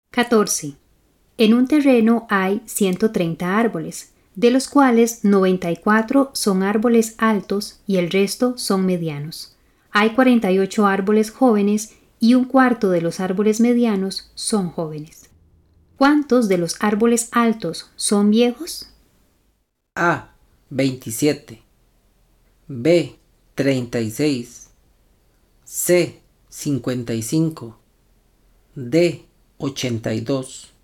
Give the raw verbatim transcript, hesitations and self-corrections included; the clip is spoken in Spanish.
catorce. En un terreno hay ciento treinta árboles, de los cuales noventa y cuatro son árboles altos y el resto son medianos. Hay cuarenta y ocho árboles jóvenes y un cuarto de los árboles medianos son jóvenes. ¿Cuántos de los árboles altos son viejos? A. veintisiete. B. treinta y seis. C. cincuenta y cinco. D. ochenta y dos.